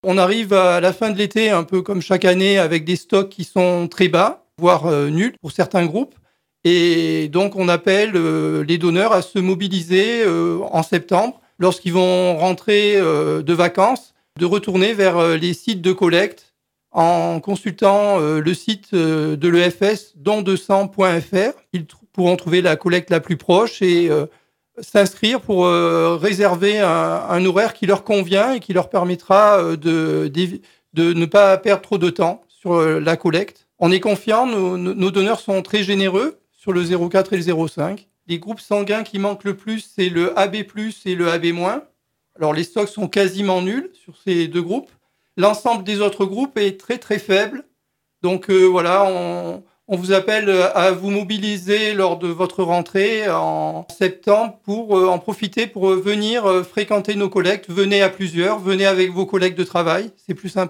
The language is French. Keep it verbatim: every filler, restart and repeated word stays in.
On arrive à la fin de l'été, un peu comme chaque année, avec des stocks qui sont très bas, voire euh, nuls pour certains groupes. Et donc, on appelle euh, les donneurs à se mobiliser euh, en septembre, lorsqu'ils vont rentrer euh, de vacances, de retourner vers euh, les sites de collecte en consultant euh, le site euh, de l'E F S don deux cents point f r. Ils tr- pourront trouver la collecte la plus proche et euh, s'inscrire pour euh, réserver un, un horaire qui leur convient et qui leur permettra euh, de, de, de ne pas perdre trop de temps sur euh, la collecte. On est confiant, nos, nos donneurs sont très généreux sur le zéro quatre et le zéro cinq. Les groupes sanguins qui manquent le plus, c'est le A B plus et le A B moins. Alors les stocks sont quasiment nuls sur ces deux groupes. L'ensemble des autres groupes est très très faible. Donc euh, voilà, on, on vous appelle à vous mobiliser lors de votre rentrée en septembre pour euh, en profiter pour euh, venir euh, fréquenter nos collectes. Venez à plusieurs, venez avec vos collègues de travail, c'est plus sympa.